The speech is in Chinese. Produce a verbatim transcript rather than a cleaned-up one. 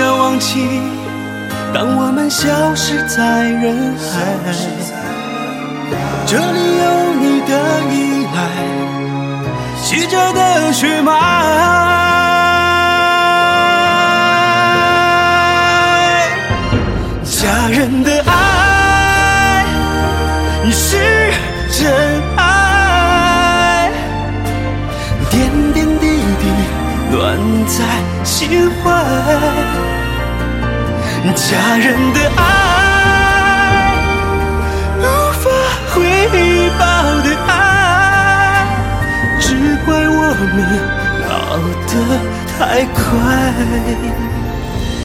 然忘记，当我们消失在人海，这里有你的依赖，曲折的血脉，家人的爱是真爱，点点滴滴暖在心怀，家人的爱无法回报的爱，只怪我们老得太快。